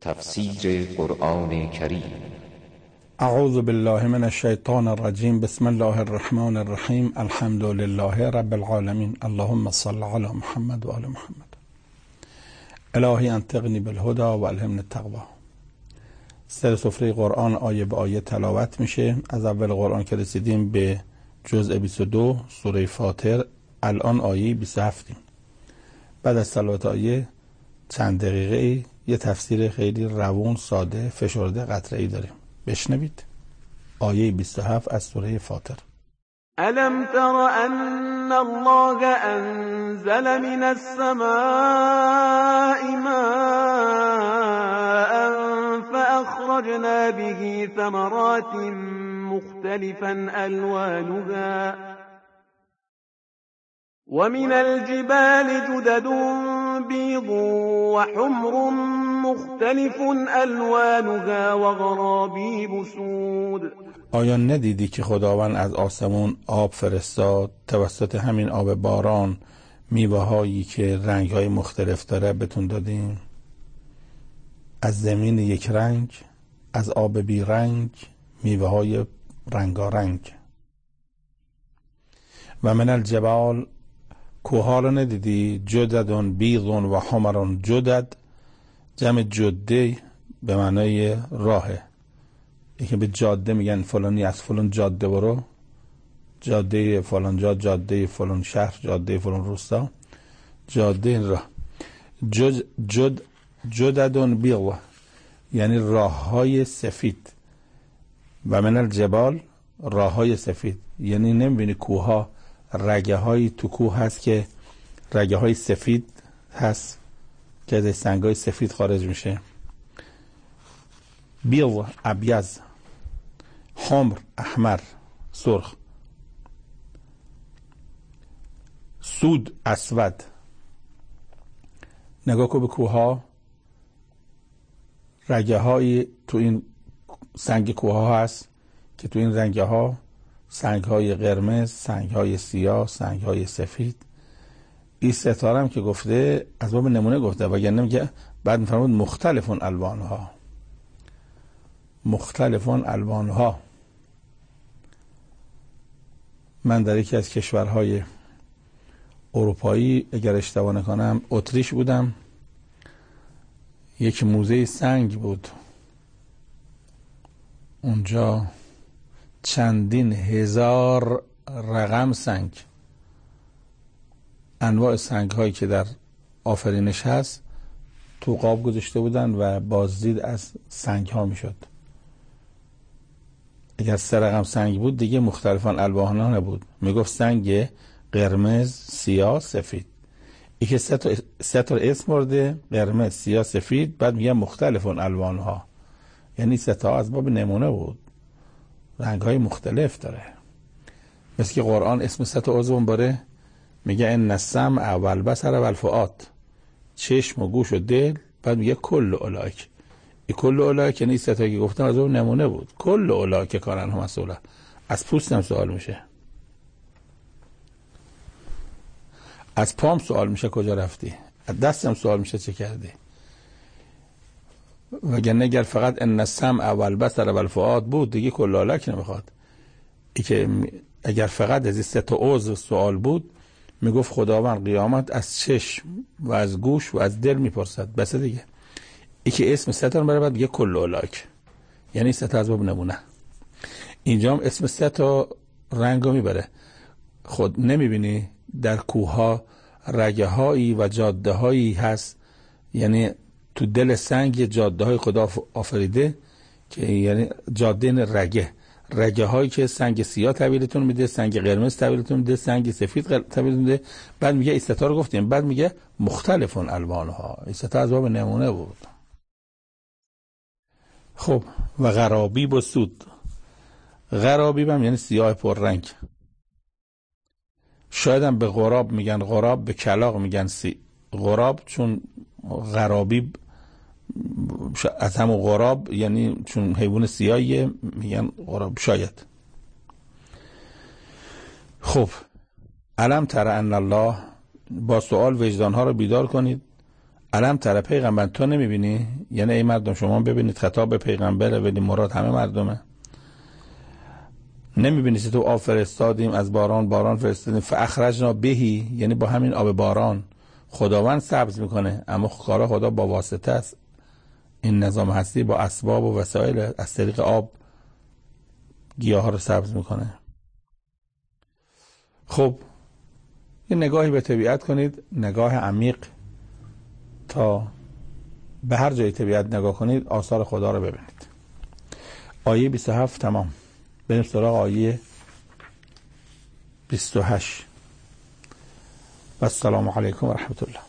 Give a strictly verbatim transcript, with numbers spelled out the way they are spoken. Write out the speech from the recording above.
تفسیر قرآن کریم. اعوذ بالله من الشیطان الرجیم. بسم الله الرحمن الرحیم. الحمد لله رب العالمین. اللهم صل علی محمد و آل محمد. الهی انطقنی بالهدى و الهمنی التقوی. سر سفره قرآن آیه به آیه تلاوت میشه. از اول قرآن که رسیدیم به جزء بیست و دو سوره فاطر، الان آیه بیست و هفت. بعد از تلاوت آیه چند دقیقه یه تفسیر خیلی روون، ساده، فشرده قطره‌ای داریم. بشنوید. آیه بیست و هفت از سوره فاطر. الم تر ان الله انزل من السماء ماء فاخرجنا به ثمرات مختلفا الوانها ومن الجبال جدد بيض وحمر مختلف الوانها وغرابيب سود. آیا ندیدی که خداوند از آسمون آب فرستاد، توسط همین آب باران میوه هایی که رنگ های مختلف داره بهتون دادیم؟ از زمین یک رنگ، از آب بی رنگ میوه های رنگارنگ. و من الجبال، کوها رو ندیدی؟ جددون بیضون و حمرون. جدد جمع جده به معنای راهه. یکی به جاده میگن فلانی از فلان جاده برو، جاده فلان جا، جاده فلان شهر، جاده فلان روستا، جاده راه. جد جد جددون بیض یعنی راه های سفید. و من الجبال راه های سفید، یعنی نمیبینی کوها رگه های تو کوه هست که رگه های سفید هست که از سنگ های سفید خارج میشه. بیض ابیض، حمر احمر سرخ، سود اسود. نگاه کن به کوه ها، رگه های تو این سنگ کوه ها هست که تو این رنگه ها سنگ های قرمز، سنگ های سیاه، سنگ های سفید. این ستاره هم که گفته از باب نمونه گفته، وگرنه میگه بعد میفرمود مختلفون الوانها، مختلفون الوانها. من در یکی از کشورهای اروپایی اگر اشتباه نکنم اتریش بودم، یک موزه سنگ بود اونجا، چندین هزار رقم سنگ، انواع سنگ هایی که در آفرینش هست تو قاب گذاشته بودن و بازدید از سنگ ها می شد. اگر سه رقم سنگ بود دیگه مختلفان الوانها نبود، می گفت سنگ قرمز، سیاه، سفید. ای که سه تا سه تا اسم برده، قرمز، سیاه، سفید، بعد میگه مختلفان الوانها، یعنی سه تا از باب نمونه بود، رنگ های مختلف داره. مثل که قرآن اسم سه تا عضو باره، میگه ان السمع و البصر و الفؤاد، چشم و گوش و دل، بعد میگه کل اولئک. این کل اولئک یعنی سه تا که گفتم از اون نمونه بود. کل اولئک کارن هم مسئوله. از پوستم سوال میشه، از پام سوال میشه کجا رفتی، از دستم سوال میشه چه کردی. وگرنه اگر فقط ان السمع و البصر و الفؤاد بود دیگه کل اولئک نمیخواد. ای که اگر فقط از این سه تا عضو سوال بود میگفت خداوند قیامت از چشم و از گوش و از دل میپرسد، بس دیگه. ای که اسم سه تا برای بعد میگه کل اولئک، یعنی سه تا از باب نمونه. اینجا هم اسم سه تا رنگو میبره. خود نمیبینی در کوه ها رگه هایی و جاده هایی هست، یعنی تو دل سنگ جاده های خدا آفریده که یعنی جاده رگه، رگه هایی که سنگ سیاه تحویلتون میده، سنگ قرمز تحویلتون میده، سنگ سفید تحویلتون میده. بعد میگه این ستا رو گفتیم، بعد میگه مختلفون الوانها. این ستا از باب نمونه بود. خب و غرابیب و سود. غرابیب هم یعنی سیاه پررنگ. شاید هم به غراب میگن غراب، به کلاغ میگن سی غراب، چون غرابیب از همون غراب یعنی چون حیوان سیاهیه میگن غراب شاید. خب الم تر ان الله، با سوال وجدانها رو بیدار کنید. علم تر پیغمبر تو نمیبینی؟ یعنی ای مردم شما ببینید خطاب به پیغمبره ولی مراد همه مردمه. نمیبینید تو آب فرستادیم از باران باران فرستادیم فاخرجنا بهی، یعنی با همین آب باران خداوند سبز میکنه، اما کارا خدا با واسطه است. این نظام هستی با اسباب و وسایل از طریق آب گیاه ها رو سبز میکنه. خب یه نگاهی به طبیعت کنید، نگاه عمیق، تا به هر جای طبیعت نگاه کنید آثار خدا رو ببینید. آیه بیست و هفت تمام. بریم سراغ آیه بیست و هشت. و السلام علیکم و رحمت الله.